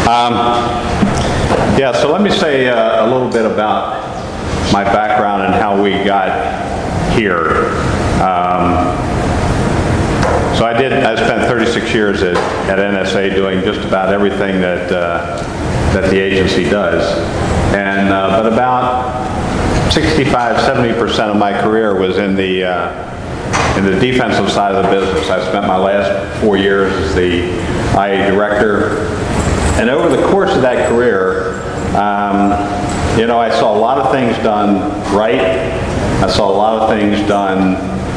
Yeah, so let me say a little bit about my background and how we got here. So I spent 36 years at NSA doing just about everything that the agency does. And but about 65–70% of my career was in the defensive side of the business. I spent my last 4 years as the IA director. And over the course of that career, you know, I saw a lot of things done right. I saw a lot of things done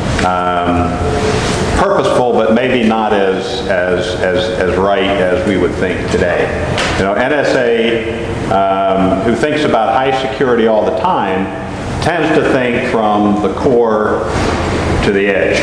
purposeful, but maybe not as right as we would think today. You know, NSA, who thinks about high security all the time, tends to think from the core to the edge.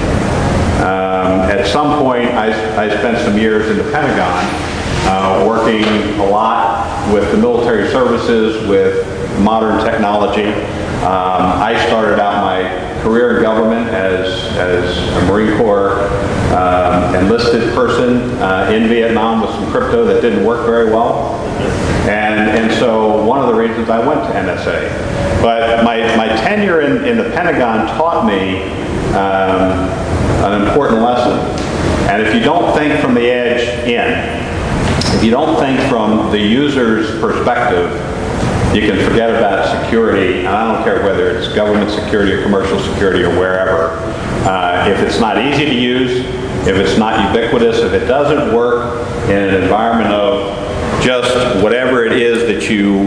At some point, I spent some years in the Pentagon, working a lot with the military services, with modern technology. I started out my career in government as a Marine Corps enlisted person in Vietnam with some crypto that didn't work very well. And so one of the reasons I went to NSA. But my tenure in the Pentagon taught me an important lesson. And if you don't think from the edge in, if you don't think from the user's perspective, you can forget about security, and I don't care whether it's government security or commercial security or wherever. If it's not easy to use, if it's not ubiquitous, if it doesn't work in an environment of just whatever it is that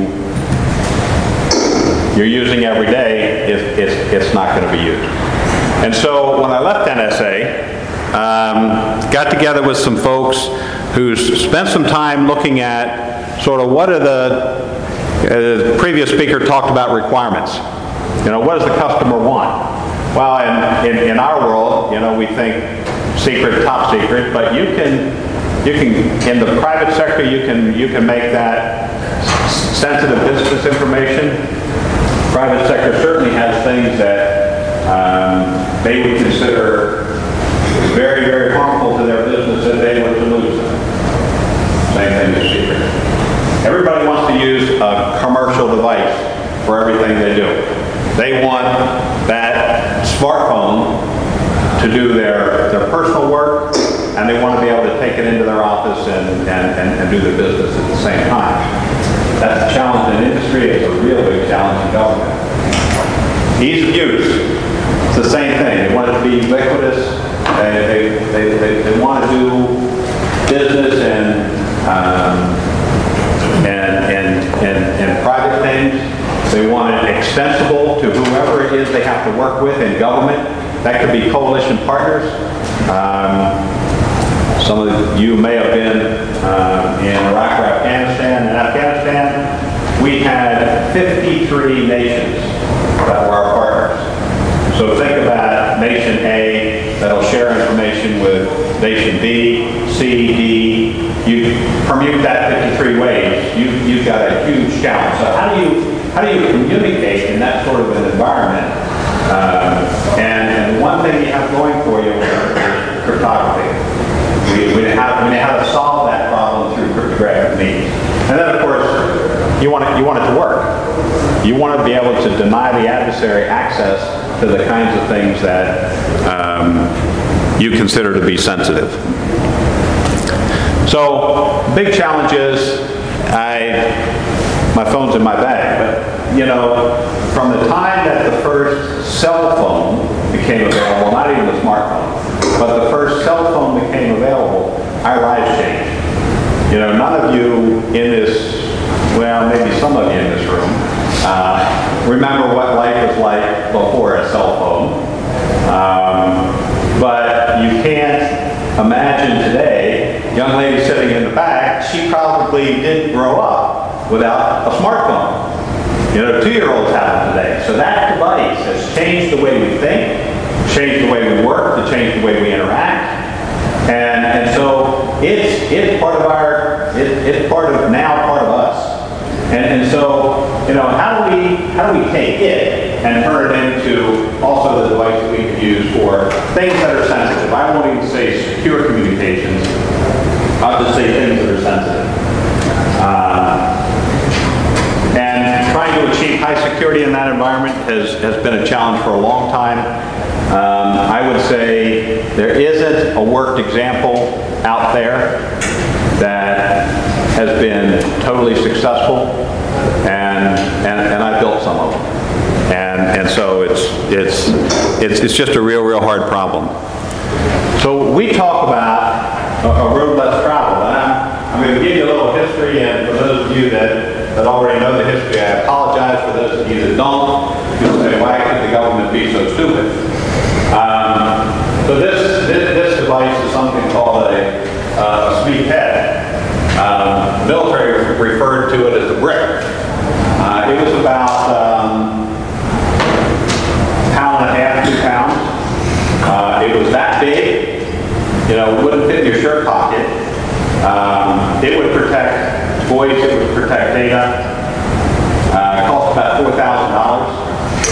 you're using every day, it's not going to be used. And so when I left NSA, got together with some folks who spent some time looking at sort of what are the previous speaker talked about requirements. You know, what does the customer want? Well, in our world, you know, we think secret, top secret, but you can in the private sector you can make that sensitive business information. Private sector certainly has things that they would consider very, very harmful to their business if they were to lose them. Same thing as secret. Everybody wants to use a commercial device for everything they do. They want that smartphone to do their personal work, and they want to be able to take it into their office and do their business at the same time. That's a challenge in industry. It's a real big challenge in government. Ease of use. It's the same thing. They want it to be ubiquitous. They want to do business and private things. They want it extensible to whoever it is they have to work with in government. That could be coalition partners. Some of you may have been in Iraq or Afghanistan. In Afghanistan, we had 53 nations that were our partners. So think about nation A that'll share information with nation B, C, D. You permute that 53 ways, you've got a huge challenge. So how do you communicate in that sort of an environment? And one thing you have going for you is cryptography. We know how to solve that problem through cryptographic means. And then, of course, you want it to work. You want to be able to deny the adversary access to the kinds of things that you consider to be sensitive. So, big challenge is, my phone's in my bag, but you know, from the time that the first cell phone became available, not even the smartphone, but the first cell phone became available, our lives changed. You know, none of you in this, well, maybe some of you in this room, remember what life was like before a cell phone. But you can't imagine today, young lady sitting in the back, she probably didn't grow up without a smartphone. You know, 2-year-olds have them today. So that device has changed the way we think, changed the way we work, to change the way we interact. And so it's part of our, it's part of us. And so, you know, how do we take it and turn it into also the device that we can use for things that are sensitive? I won't even say secure communications. I'll just say things that are sensitive. has been a challenge for a long time. I would say there isn't a worked example out there that has been totally successful, and I built some of them. And so it's just a real hard problem. So we talk about a road less traveled, and I'm going to give you a little history, and for those of you that already know the history, I apologize. For those of you that don't, you'll say, why could the government be so stupid? So this device is something called a SMEEP head. The military referred to it as a brick. It was about pound and a half, 2 pounds. It was that big, you know, it wouldn't fit in your shirt pocket. It would protect voice, it would protect data. It cost about $4,000.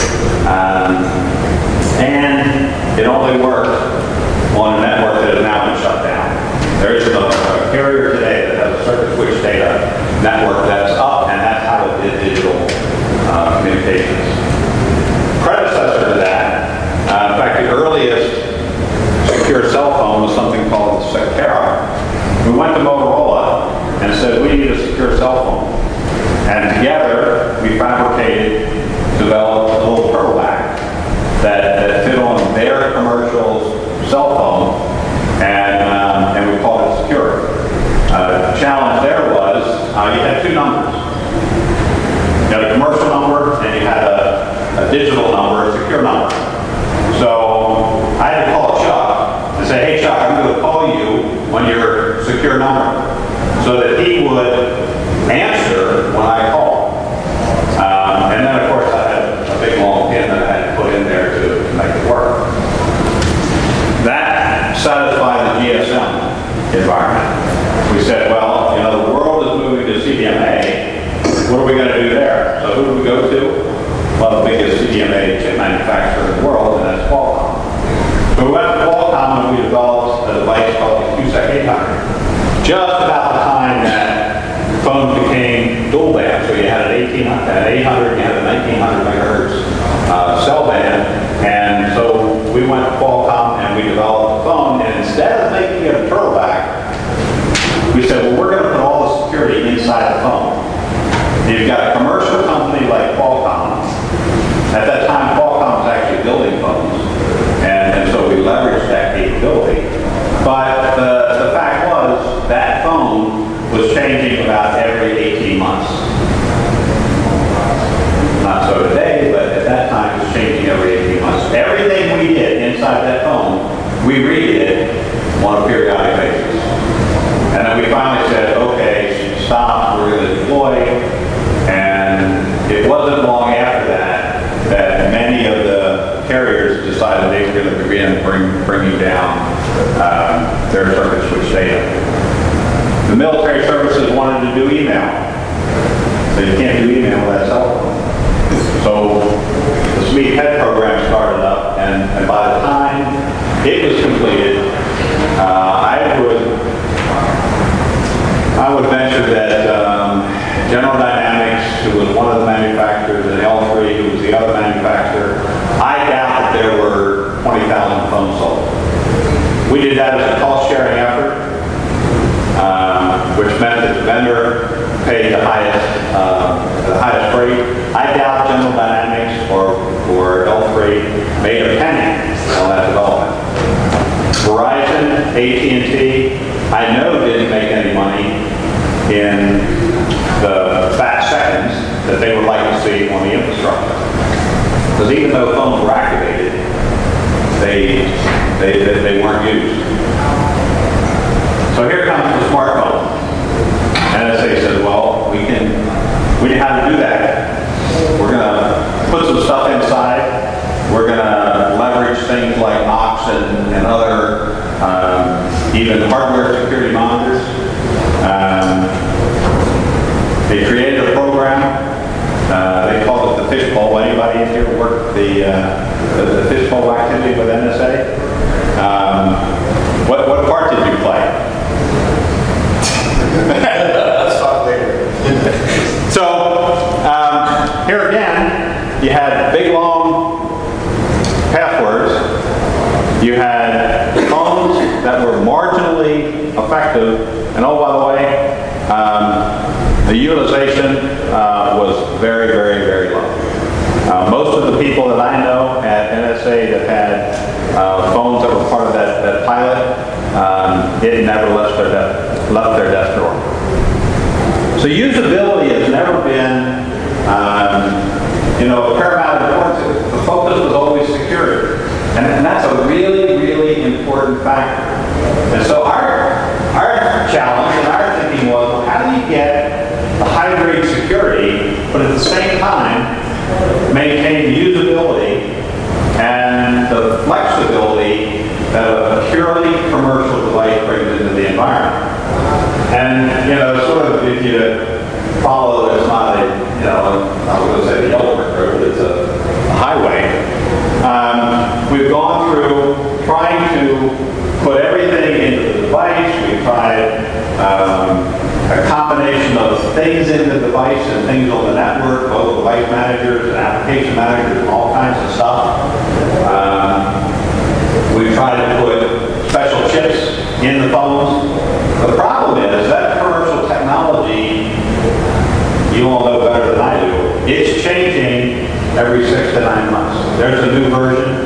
And it only worked on a network that has now been shut down. There is a carrier today that has a circuit switch data network that's up, and that's how it did digital communications. Predecessor to that, in fact, the earliest secure cell phone was something called the Sectera. We went to Motorola and said, we need a secure cell phone. And together, we fabricated, developed a little turtleback that fit on their commercial cell phone, and we called it secure. The challenge there was, you had 2 numbers. You had a commercial number, and you had a digital number, a secure number. So I had to call Chuck and say, hey Chuck, I'm going to call you on your secure number, so that he would answer when I call. And then of course I had a big long pin that I had to put in there to make it work. That satisfied the GSM environment. We said, well, you know, the world is moving to CDMA. What are we going to do there? So who do we go to? Well, the biggest CDMA chip manufacturer in the world, and that's Qualcomm. So we went to Qualcomm and we developed a device called the QSEC 800. Just about the time that phones became dual band, so you had an 800, you had a 1900 megahertz cell band, and so we went to Qualcomm and we developed a phone, and instead of making it a turtleback, we said, well, we're going to put all the security inside the phone. You've got a commercial company like Qualcomm. At that time, Qualcomm was actually building phones, and so we leveraged that capability. But the fact was, that phone was changing about every 18 months. Not so today, but at that time it was changing every 18 months. Everything we did inside that phone, we redid on a periodic basis. And then we finally said, okay, stop, we're going to deploy. And it wasn't long after that that many of the carriers decided they were going to begin bringing down their circuit switch data. The military services wanted to do email. So you can't do email with that cell phone. So the SMEEP head program started up, and by the time it was completed, I would venture that General Dynamics, who was one of the manufacturers, and L3, who was the other manufacturer, I doubt that there were 20,000 phones sold. We did that as a cost-sharing effort, which meant that the vendor paid the highest rate. I doubt General Dynamics or L3 made a penny on that development. Verizon, AT&T, I know didn't make any money in the fat seconds that they would like to see on the infrastructure. Because even though phones were activated, they weren't used. So here comes the smartphone. NSA says, well, we know how to do that. We're going to put some stuff inside. We're going to leverage things like Knox and other even hardware security monitors. They created a program. They called it the fishbowl. Anybody in here work the fishbowl activity with NSA? What part did you play? Let's talk later. So here again, you had big long the utilization was very, very, very low. Most of the people that I know at NSA that had phones that were part of that pilot, it never left their desk drawer. So usability has never been, of paramount importance. The focus was always security, and that's a really, really important factor. And so our challenge and our thinking was, well, how do you get the high-grade security, but at the same time maintain the usability and the flexibility that a purely commercial device brings into the environment? And sort of if you follow, it's not a, I was going to say the yellow brick road, it's a highway. We've gone through trying to put everything into the device. We've tried a combination of things in the device and things on the network, both device managers and application managers and all kinds of stuff. We've tried to put special chips in the phones. The problem is that commercial technology, you all know better than I do, it's changing every 6 to 9 months. There's a new version.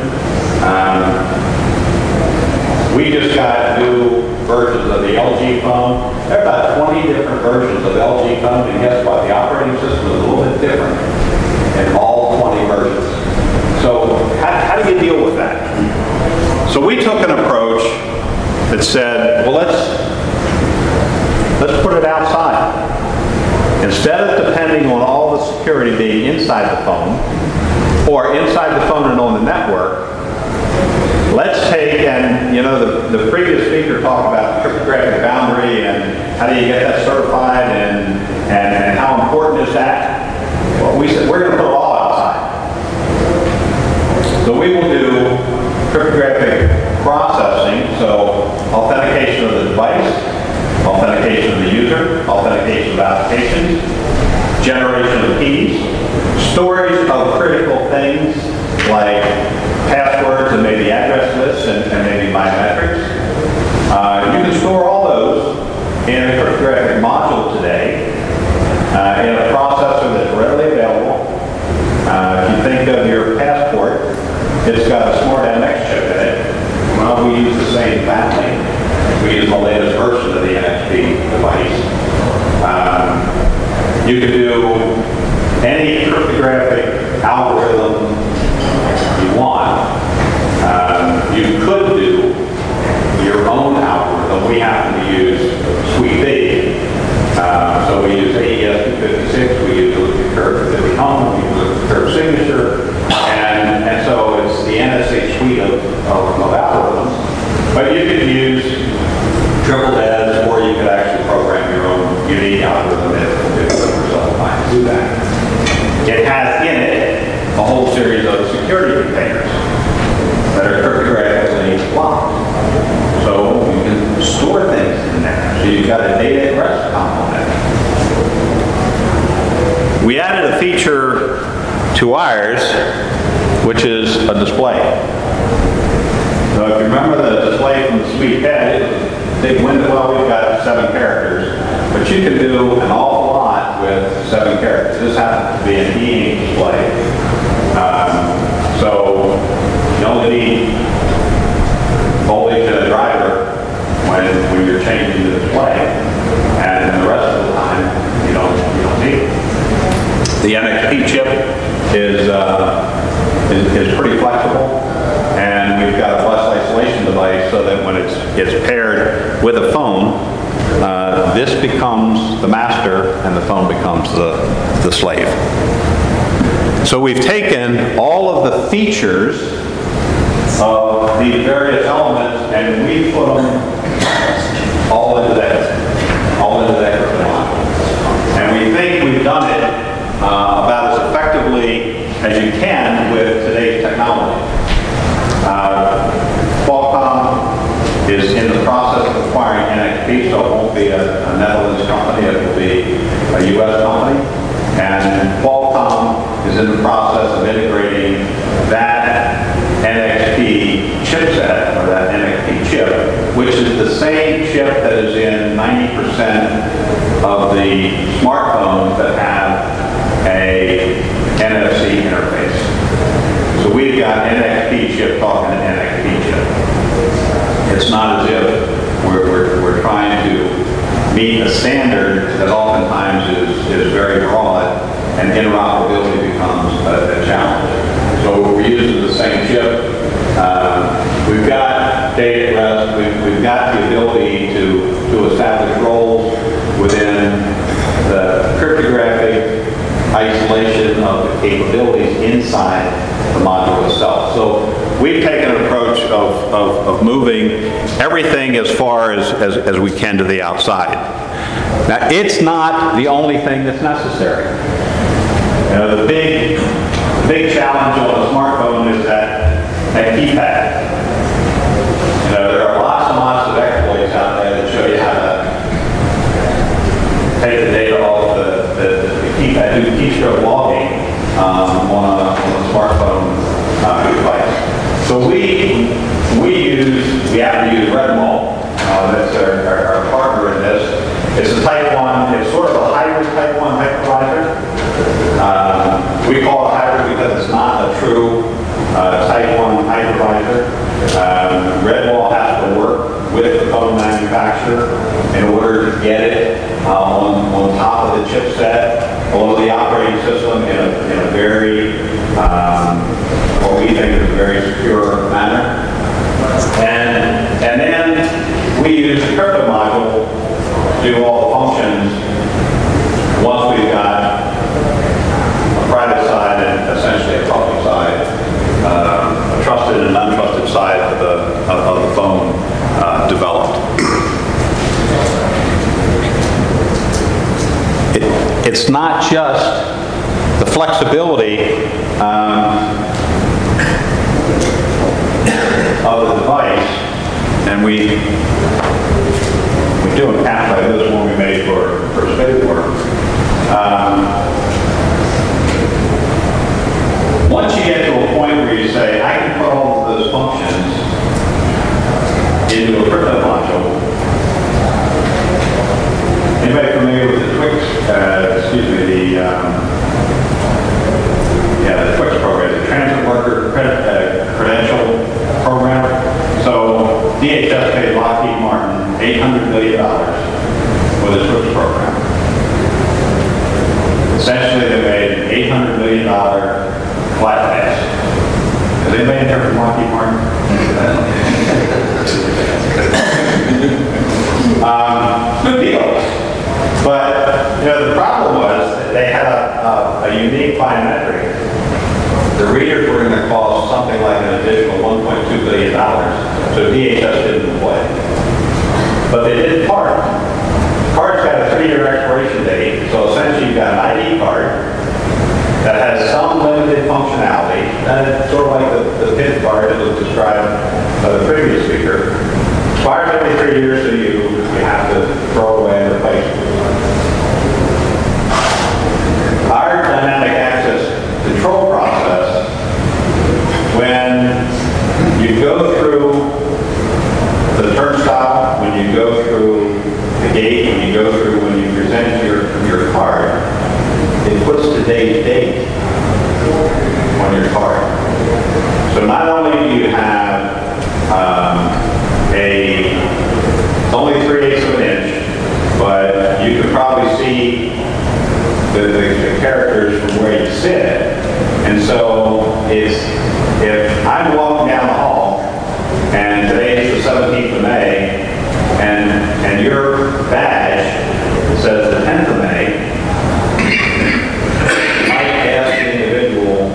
We just got new versions of the LG phone. There are about 20 different versions of LG phone, and guess what? The operating system is a little bit different in all 20 versions. So how do you deal with that? So we took an approach that said, well, let's put it outside. Instead of depending on all the security being inside the phone, or inside the phone and on the network, let's take, and the previous speaker talked about cryptographic boundary and how do you get that certified and how important is that? Well, we said we're going to put it all outside. So we will do cryptographic processing, so authentication of the device, authentication of the user, authentication of applications, generation of keys, storage of critical things like passwords and maybe address lists and maybe biometrics. You can store all those in a cryptographic module today in a processor that's readily available. If you think of your passport, it's got a smart MX chip in it. Well, we use the same family. We use the latest version of the NXP device. You can do any cryptographic algorithm you want. You could do your own algorithm. We happen to use Suite B. So we use AES-256, we use elliptic curve 50 home, we use elliptic curve signature, and so it's the NSA suite of algorithms. But you could use triple DES, or you could actually program your own unique algorithm if yourself might do that. It has in it a whole series of security containers that are cryptographically locked. So you can store things in there. So you've got a data at rest component. We added a feature to ours, which is a display. So if you remember the display from the Suite head, it was a big window. Well, we've got 7 characters, but you can do an awful lot with 7 characters. This happens to be an e-ink display. So you only need voltage and a driver when you're changing the display, and the rest of the time you don't need it. The NXP chip is pretty flexible, and we've got a bus isolation device so that when it's paired with a phone, this becomes the master and the phone becomes the slave. So we've taken all of the features of these various elements and we put them all into that module. And we think we've done it about as effectively as you can with today's technology. Qualcomm is in the process of acquiring NXP, so it won't be a Netherlands company, it will be a U.S. company. And Qualcomm is in the process of integrating that NXP chipset, or that NXP chip, which is the same chip that is in 90% of the smartphones that have a NFC interface. So we've got NXP chip talking to NXP chip. It's not as if we're trying to meet a standard that oftentimes is very broad, and interoperability becomes a challenge. So we're using the same chip. We've got data at rest. We've got the ability to establish roles within the cryptographic isolation of the capabilities inside the module itself. So we've taken an approach of moving everything as far as we can to the outside. Now, it's not the only thing that's necessary. The big challenge on a smartphone is that keypad. There are lots and lots of exploits out there that show you how to take the data off the keypad, do keystroke logging on a smartphone device. So we have to use Redmall. That's our partner in this. It's a Type 1. It's sort of a hybrid Type 1 hypervisor. We call it hybrid because it's not a true Type 1 hypervisor. Redmall has to work with the phone manufacturer in order to get it on top of the chipset, below the operating system in a very, what we think is a very secure manner. And then we use the crypto module to do all the functions once we've got a private side and essentially a public side, a trusted and untrusted side of the phone developed. It's not just the flexibility of the device, and we do encapsulate this one we made for Spaceport. Once you get to a point where you say, I can put all of those functions into a crypto module. Anybody familiar with the Twix? The Twix program, the Transit Worker Credential Program. So DHS paid Lockheed Martin $800 million for the Twix program. Essentially, they made an $800 million flat pass. Has anybody in here from Lockheed Martin? Good deal. But the problem was that they had a unique biometric. The readers were going to cost something like an additional $1.2 billion. So DHS didn't deploy it. But they did card. Card's got a 3-year expiration date. So essentially you've got an ID card that has some limited functionality. It's sort of like the PIN card that was described by the previous speaker. Expires every 3 years, so you have to throw away and replace it. Our dynamic access control process, when you go through the turnstile, when you go through the gate, when you go through, when you present your card, it puts today's date on your card. So not only do you have only 3/8 of an inch, but you can probably see the characters from where you sit. And so if I'm walking down the hall, and today is the 17th of May, and your badge says the 10th of May, you might ask the individual,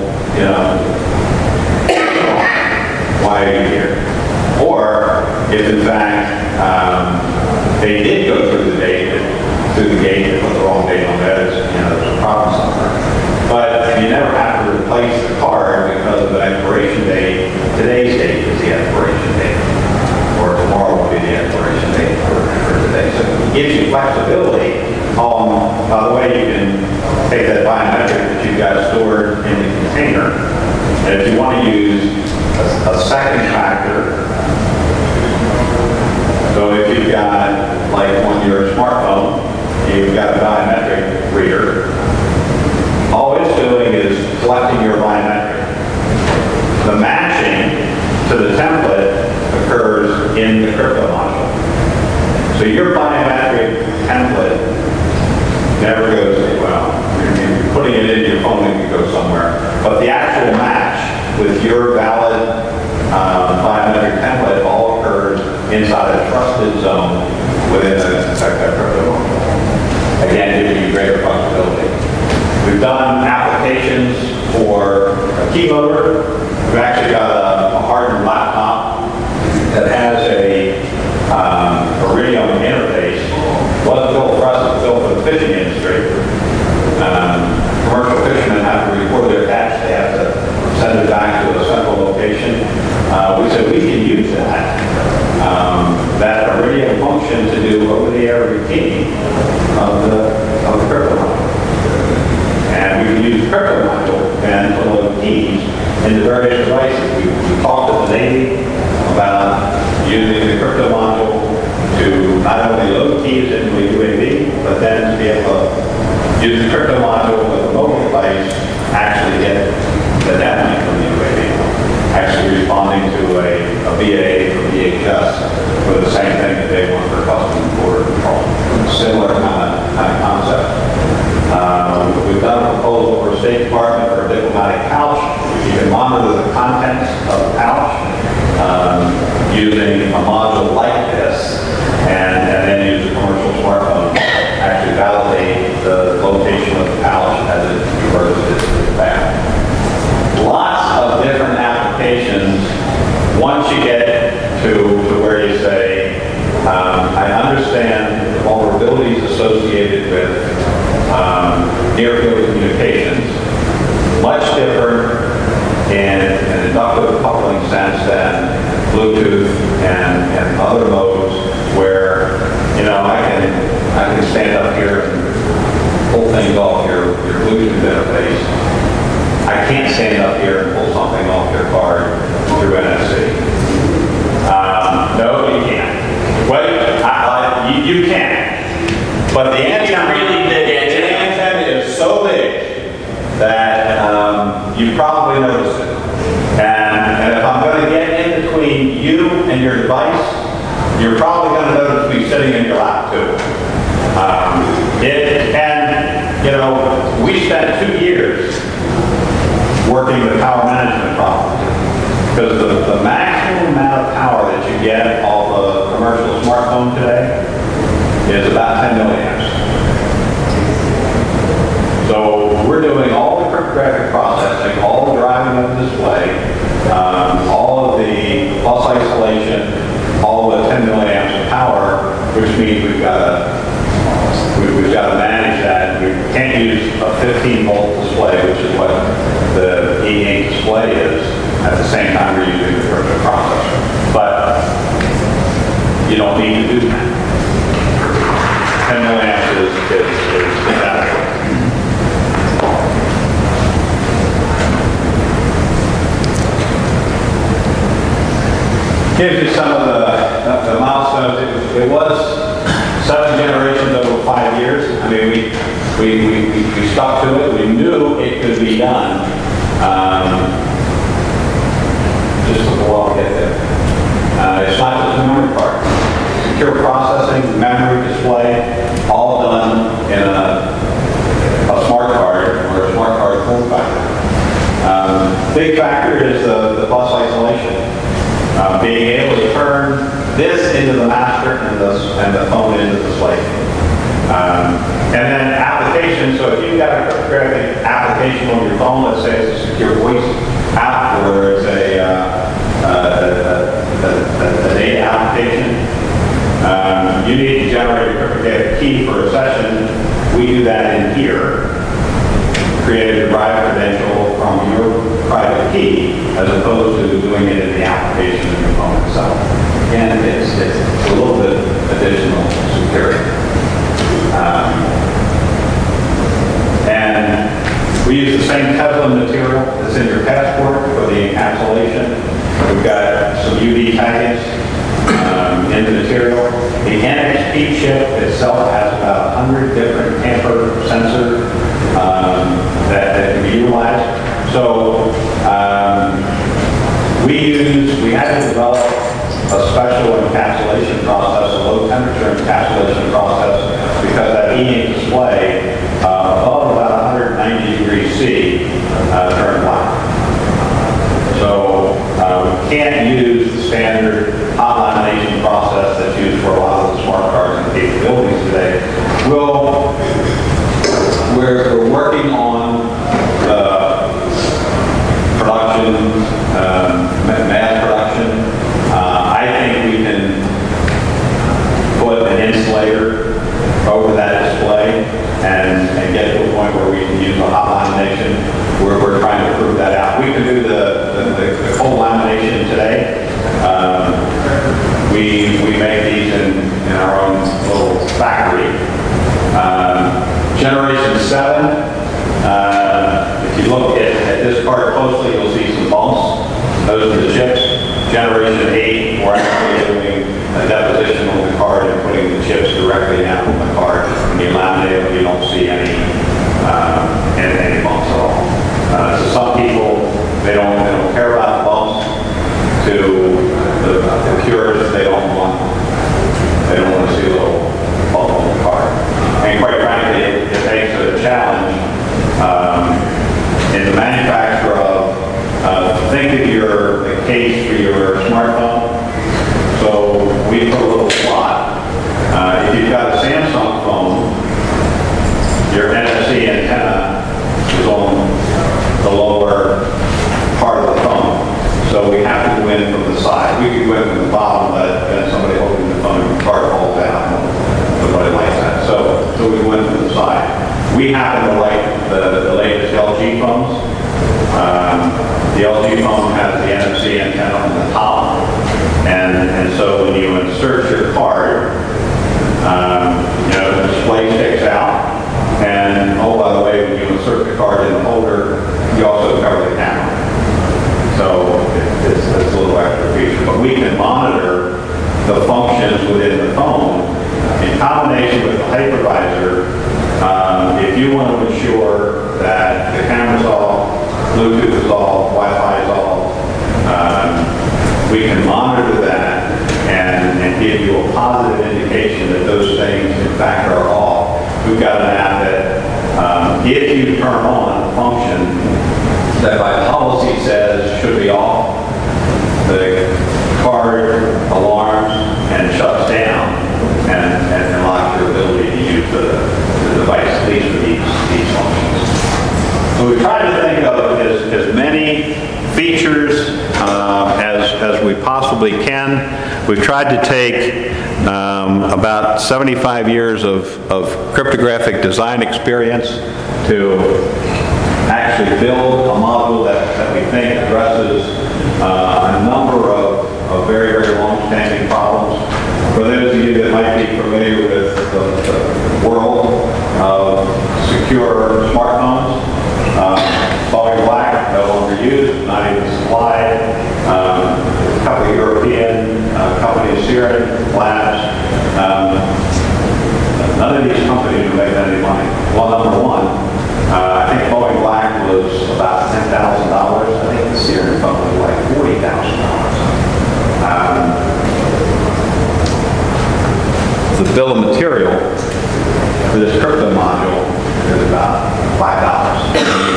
why are you here? Or if in fact they did go through the gate and put the wrong date on that, there's a problem somewhere. But you never have to replace the card because of the expiration date. Today's date is the expiration date, or tomorrow will be the expiration date for today. So it gives you flexibility on, by the way, you can take that biometric that you've got stored in the container, and if you want to use a second factor. So if you've got, like on your smartphone, you've got a biometric reader, all it's doing is collecting your biometric. The matching to the template occurs in the crypto module. So your biometric template never goes anywhere. You're putting it in your phone and it goes somewhere. But the actual match with your valid biometric template all occurs inside a trusted zone within a crypto module. Again, giving you greater flexibility. We've done applications for a keyloader. We've actually got a hardened laptop that has a Iridium interface. It wasn't built for us, it's built for the fishing industry. Commercial fishermen have to record their catch. They have to send it back to a central location. We said we can use that Iridium function to do over-the-air routine of the crypto module. And we can use the crypto module and to load keys into various devices. We talked to the Navy about using the crypto module to not only load keys into a UAV, but then to be able to use the crypto module with a mobile device, actually get the data from the UAV. Actually responding to a BA or VHS with the same thing that they want for custom border control. Similar kind of concept. We've done a proposal for a State Department for a diplomatic pouch. You can monitor the contents of the pouch using a module like this, and then use a commercial smartphone to actually validate the location of the pouch as it converts it back. Lots of different applications. Once you get to where you say, I understand the vulnerabilities associated with near-field communications, much different in an inductive coupling sense than Bluetooth and other modes where, you know, I can stand up here and pull things off your Bluetooth interface. I can't stand up here and pull something off your card through NFC. No, you can't. Well, you can. But the antenna really big. The antenna is so big that you probably notice it. And if I'm going to get in between you and your device, you're probably going to notice me sitting in your lap too. And you know, we spent 2 years working the power management problem because the maximum amount of power that you get off a commercial smartphone today is about 10 milliamps. So we're doing all the cryptographic processing, all the driving of the display, all of the pulse isolation, all of the 10 milliamps of power, which means we've got to manage that. We can't use a 15-volt display, which is what the E-Ink display is, at the same time we're using the crypto processor. But you don't need to do that. 10 milliamps is adequate. Gives you some of the milestones. It was 7 generations over 5 years. I mean, we stuck to it. We knew it could be done. Just took a while to get there. It's not just the memory part. Secure processing, memory, display, all done in a smart card or a smart card form factor. Big factor is the bus isolation. Being able to turn this into the master and the phone into the slave. And then application, so if you've got a cryptographic application on your phone, let's say it's a secure voice app or it's a data application, you need to generate a cryptographic key for a session. We do that in here. Create a derived credential from your private key as opposed to doing it in the application of your phone itself. Again, it's a little bit additional security. And we use the same Teflon material that's in your passport for the encapsulation. We've got some UV taggants in the material. The NXP chip itself has about 100 different tamper sensor that can be utilized. So we had to develop a special encapsulation process, a low temperature encapsulation process, because that e-ink display above about 190 degrees C turned black. So we can't use the standard hot lamination process that's used for a lot of the smart cards and capabilities today. We're working on production, mass production. I think we can put an insulator over that display and get to a point where we can use a hot lamination. We're trying to prove that out. We can do the cold lamination today. We make these in our own little factory. Generation 7, if you look at this card closely, you'll see some bumps. Those are the chips. Generation 8, we're actually doing a deposition on the card and putting the chips directly down on the card. When you laminate them, you don't see any bumps at all. So some people, they don't care about the bumps. To the purists, they don't want to see a little bump on the card. And quite frankly, it makes it a challenge in the manufacture of, think of the case for your smartphone. So we put a little slot. If you've got a Samsung phone, your NFC antenna is on the lower part of the phone. So we have to go in from the side. We could go in from the bottom, but then somebody holding the phone and the card falls down. Nobody likes that. So we went from the side. We happen to like the latest LG phones. The LG phone has the NFC antenna on the top. And so when you insert your card, the display sticks out. And oh, by the way, when you insert the card in the holder, you also cover the camera. So it's a little extra feature. But we can monitor the functions within the phone in combination with the hypervisor. If you want to ensure that the camera's off, Bluetooth is off, Wi-Fi is off, we can monitor that and give you a positive indication that those things in fact are off. We've got an app that if you turn on a function that by policy says should be off, the card alarms and shuts down and unlocks your ability to use the device, at least for these functions. So we've tried to think of as many features as we possibly can. We've tried to take about 75 years of cryptographic design experience to actually build a module that we think addresses a number of very, very long-standing problems. For those of you that might be familiar with the world of secure smartphones, Boeing Black, no longer used, not even supplied. A couple of European companies, Siren Labs. None of these companies are making any money. Well, number one, I think Boeing Black was about $10,000. I think the Siren phone was like $40,000. The bill of material for this crypto module is about $5.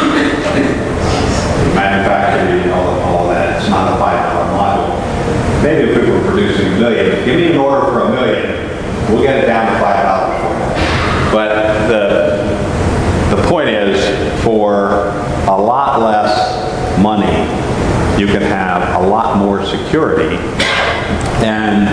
Manufacturing, all that, it's not a $5 module. Maybe if we were producing a million, give me an order for $1 million, we'll get it down to $5 for you. But the point is, for a lot less money, you can have a lot more security. And,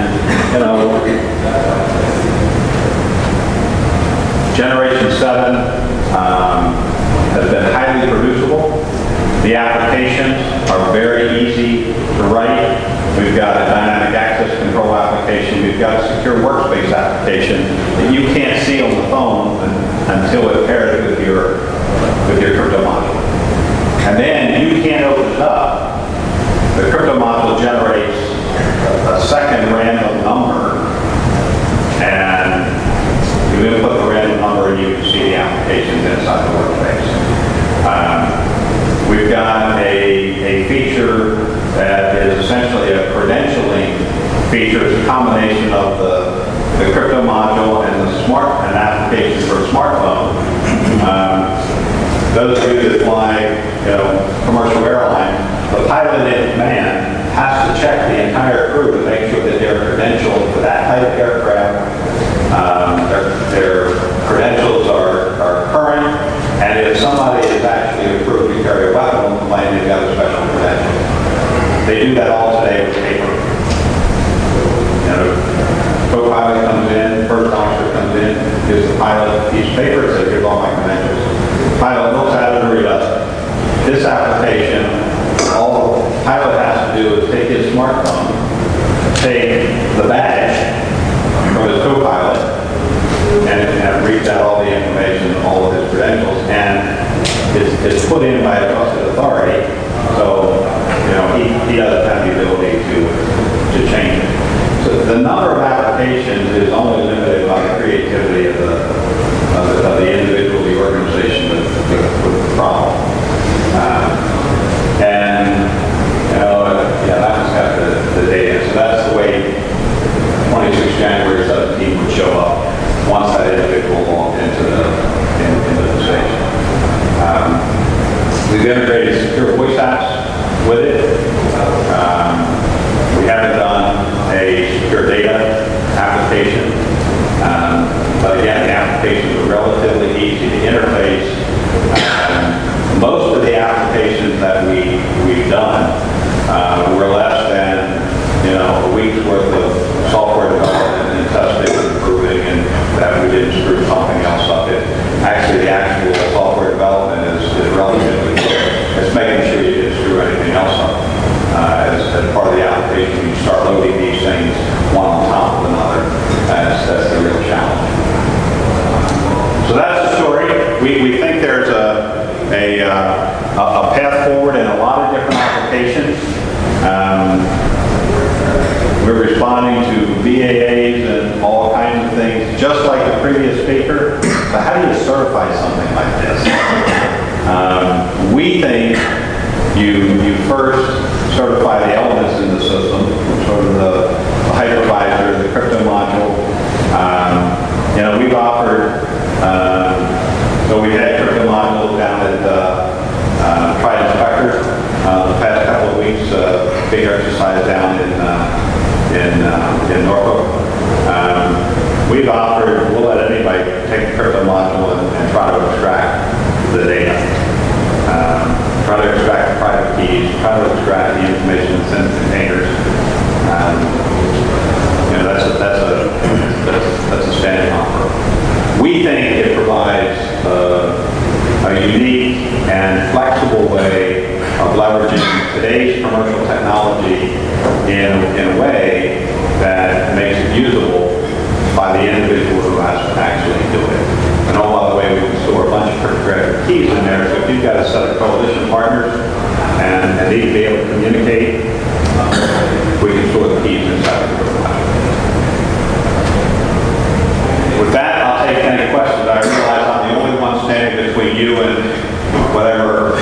Generation 7 has been highly producible. The applications are very easy to write. We've got a dynamic access control application. We've got a secure workspace application that you can't see on the phone until it pairs with your crypto module. And then you can't open it up. The crypto module generates a second random number, and you input the random number and you can see the application features a combination of the crypto module and an application for a smartphone. Those of you that fly, commercial airline, the pilot in command has to check the entire crew to make sure that their credentials for that type of aircraft, their credentials are current, and if somebody is actually approved to carry a weapon on the plane, they've got a special credential. They do that all today with paper. Co-pilot comes in, first officer comes in, gives the pilot a piece of paper, says, here's all my credentials. The pilot looks at it and reads it. This application, all the pilot has to do is take his smartphone, take the badge from his co-pilot, and reads out all the information, all of his credentials, and it's put in by a trusted authority, so he doesn't have the ability to change it. So the number of applications is only limited by the creativity of the individual, the organization with the problem. That just got the data. So that's the way 26 January 17 would show up once that individual walked into the station. We've integrated secure voice apps with it. We haven't done a secure data application, but again, the applications are relatively easy to interface. Most of the applications that we've done were less than a week's worth of software development and testing and improving, and that we didn't screw something else up. Actually, the actual software development is relatively good. It's making sure you didn't screw anything else up. As part of the application, you start loading these things one on top of another. That's the real challenge. So that's the story. We think there's a path forward in a lot of different applications. We're responding to BAAs and all kinds of things, just like the previous speaker. So how do you certify something like this? We think you first certify the elements in the system, sort of the hypervisor, the crypto module. We've offered, so we've had crypto modules down at Tried Inspector the past couple of weeks, big exercise down in Norfolk. We've offered, we'll let anybody take the crypto module and try to extract the data. Try to extract the private keys, try to extract the information that's in the containers. That's a standing offer. We think it provides a unique and flexible way of leveraging today's commercial technology in a way that makes it usable by the individual who has to actually do it. And oh, by the way, we can store a bunch of cryptographic keys in there, so if you've got a set of coalition partners and need to be able to communicate, we can store the keys inside the crypto module. With that, I'll take any questions. I realize I'm the only one standing between you and whatever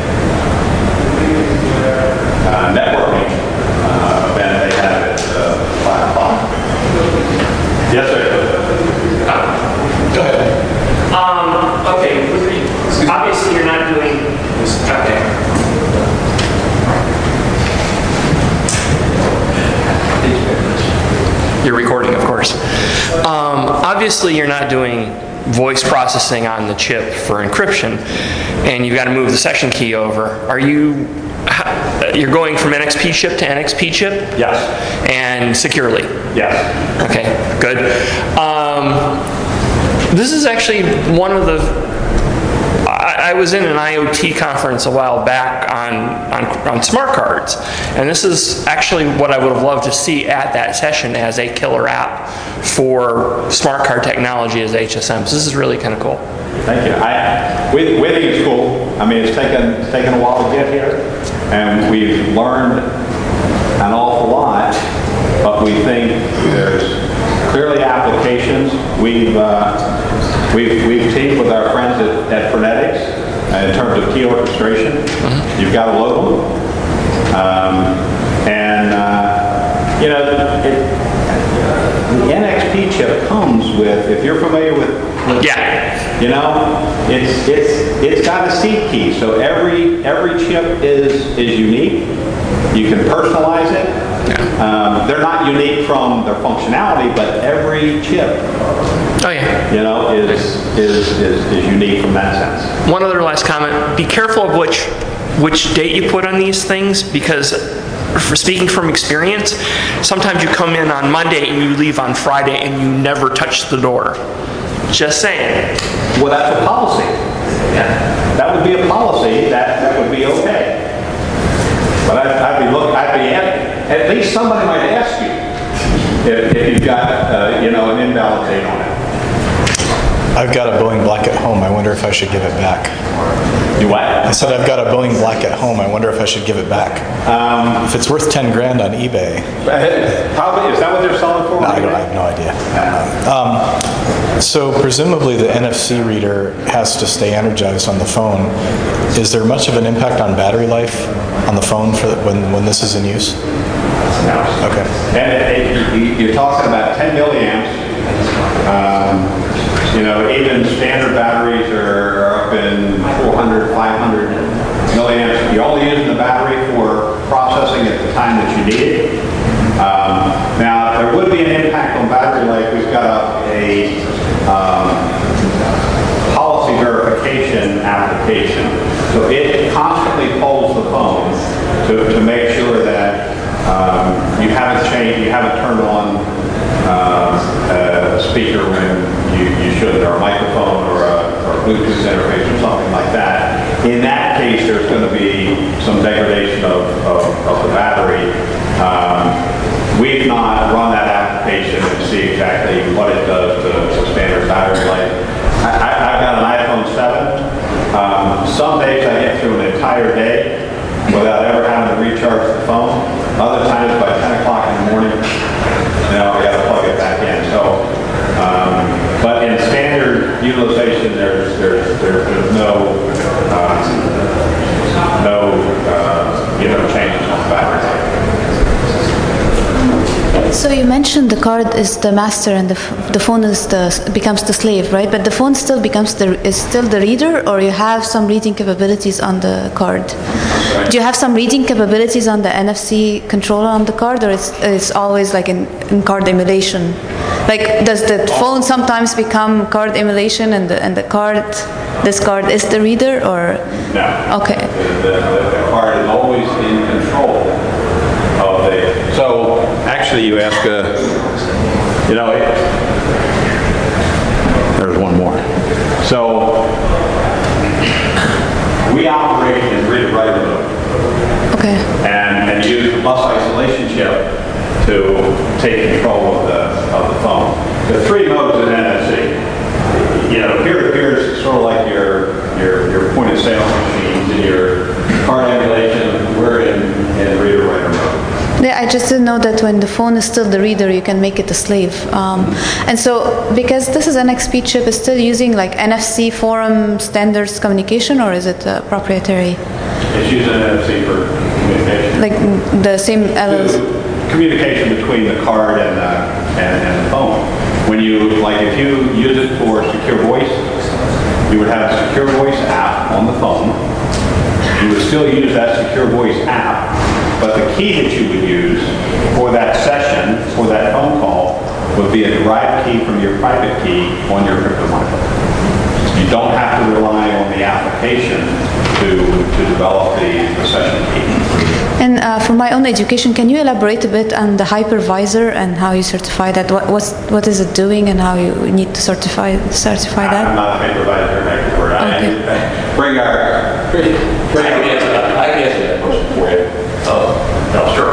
networking event they have at 5 o'clock. Yes, sir. Go ahead. Okay. Obviously, you're not doing. Okay. You're recording, of course. Obviously, you're not doing voice processing on the chip for encryption, and you've got to move the session key over. You're going from NXP chip to NXP chip? Yes. And securely? Yes. Okay, good. This is actually one of the... I was in an IoT conference a while back on smart cards, and this is actually what I would have loved to see at that session as a killer app for smart card technology as HSMs. This is really kind of cool. Thank you. We think it's cool. I mean, it's taken a while to get here, and we've learned an awful lot, but we think there's clearly applications. We've teamed with our friends at Frenetics in terms of key orchestration. You've got to load them. You know, the NXP chip comes with, if you're familiar with Yeah. you know, it's got a seed key, so every chip is unique. You can personalize it. They're not unique from their functionality, but every chip, Oh yeah. you know, is unique from that sense. One other last comment: be careful of which date you put on these things, because, for speaking from experience, sometimes you come in on Monday and you leave on Friday and you never touch the door. Just saying. Well, that's a policy. Yeah. That would be a policy that would be okay. But at least somebody might ask you if you've got you know, an invalid date on it. I've got a Boeing Black at home. I wonder if I should give it back. You what? I said I've got a Boeing Black at home. I wonder if I should give it back. If it's worth 10 grand on eBay. Probably, is that what they're selling for? No, I have no idea. So presumably the NFC reader has to stay energized on the phone. Is there much of an impact on battery life on the phone for when this is in use? No. Okay. And you're talking about 10 milliamps. You know, even standard batteries are up in 400, 500 milliamps. You're only using the battery for processing at the time that you need it. Now, there would be an impact on battery life. We've got a policy verification application. So it constantly polls the phone to make sure that you haven't turned on a speaker when you should, or a microphone, or a Bluetooth interface, or something like that. In that case, there's going to be some degradation of the battery. We've not run that application and see exactly what it does to standard battery life. I've got an iPhone 7. Some days I get through an entire day without ever having to recharge the phone. Other times, by 10 o'clock in the morning, you know, I got to plug it back in. So, but in standard utilization, there's no you know, changes on the battery life. So you mentioned the card is the master and the phone is becomes the slave, right? But the phone still is still the reader, or you have some reading capabilities on the card? Do you have some reading capabilities on the NFC controller on the card, or it's always like in card emulation? Like, does the phone sometimes become card emulation, and this card is the reader, or? No. Okay. The card is always in control of the. So actually, you ask you know, there's one more. So we operate in read-write mode. Okay. And use the bus isolation chip to take control of the phone. There are three modes in NFC. You know, peer-to-peer is sort of like your point-of-sale machines and your card emulation. We're in reader-writer mode. Yeah, I just didn't know that when the phone is still the reader, you can make it a slave. And so, because this is an NXP chip, is still using like NFC forum standards communication, or is it proprietary? It's using NFC for communication. Like the same communication between the card and the phone. When if you use it for secure voice, you would have a secure voice app on the phone. You would still use that secure voice app, but the key that you would use for that session, for that phone call, would be a derived key from your private key on your cryptomining. You don't have to rely on the application to develop the session key. And for my own education, can you elaborate a bit on the hypervisor and how you certify that? What is it doing, and how you need to certify that? I'm not a hypervisor expert. Okay. I can answer that question for you. No, sure.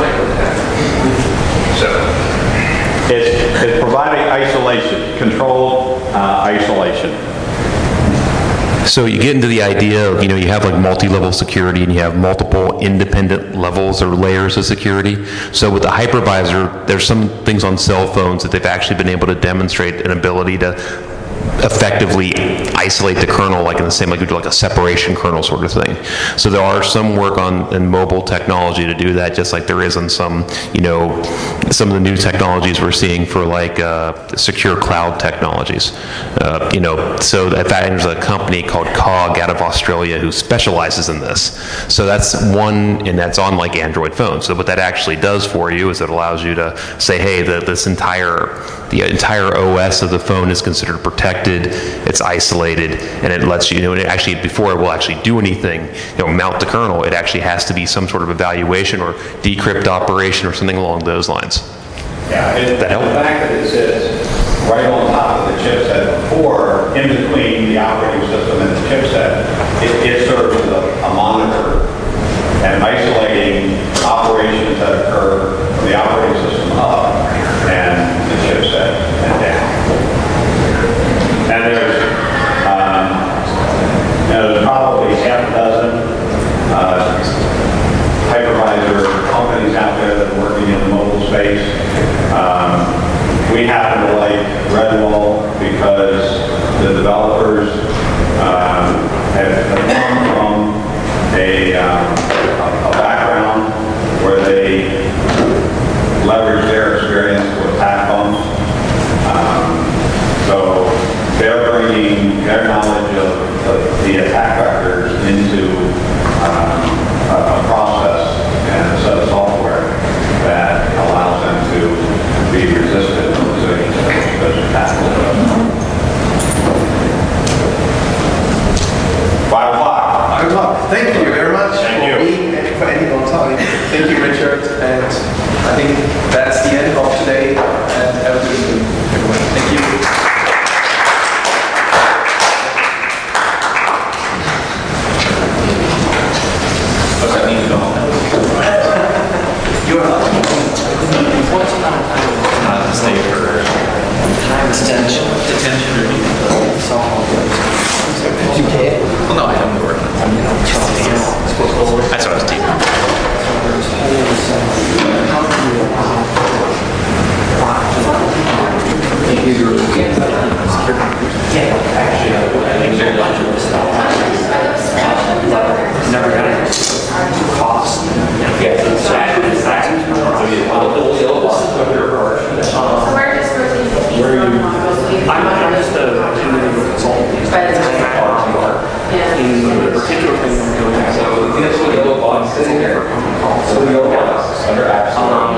So it's providing isolation, controlled isolation. So you get into the idea of, you have like multi-level security, and you have multiple independent levels or layers of security. So with the hypervisor, there's some things on cell phones that they've actually been able to demonstrate an ability to effectively isolate the kernel, like in the same, like we do like a separation kernel sort of thing. So there are some work in mobile technology to do that, just like there is on some, some of the new technologies we're seeing for like secure cloud technologies. So at that end, there's a company called COG out of Australia who specializes in this. So that's one, and that's on like Android phones. So what that actually does for you is it allows you to say, hey, the entire OS of the phone is considered protected, it's isolated, and it lets you, and it actually, before it will actually do anything, mount the kernel, it actually has to be some sort of evaluation or decrypt operation or something along those lines. Yeah, the fact that it sits right on top of the chipset, or in between the operating system and the chipset, it serves as a monitor and isolating operations that occur from the operating system up and the chipset and down. And there's probably half a dozen hypervisor companies out there that are working in the mobile space. We happen to like Redwall because the developers have come from a background where they leverage their experience with attack phones. So they're bringing their knowledge of the attack vectors into a process and a set of software that allows them to be resistant to those attacks. 5 o'clock. 5 o'clock. Thank you very much for being and for ending on time. Thank you, Richard. And I think that's the end of today. And have a good evening, everyone. Thank you. What's that mean? You're allowed to stay for detention. Well, no, I haven't worked on it. That's what I was teaching. Never got it. Cost. I'm just a individual consultant. In the particular thing I'm doing, so that's what the box sitting there. So the box under apps.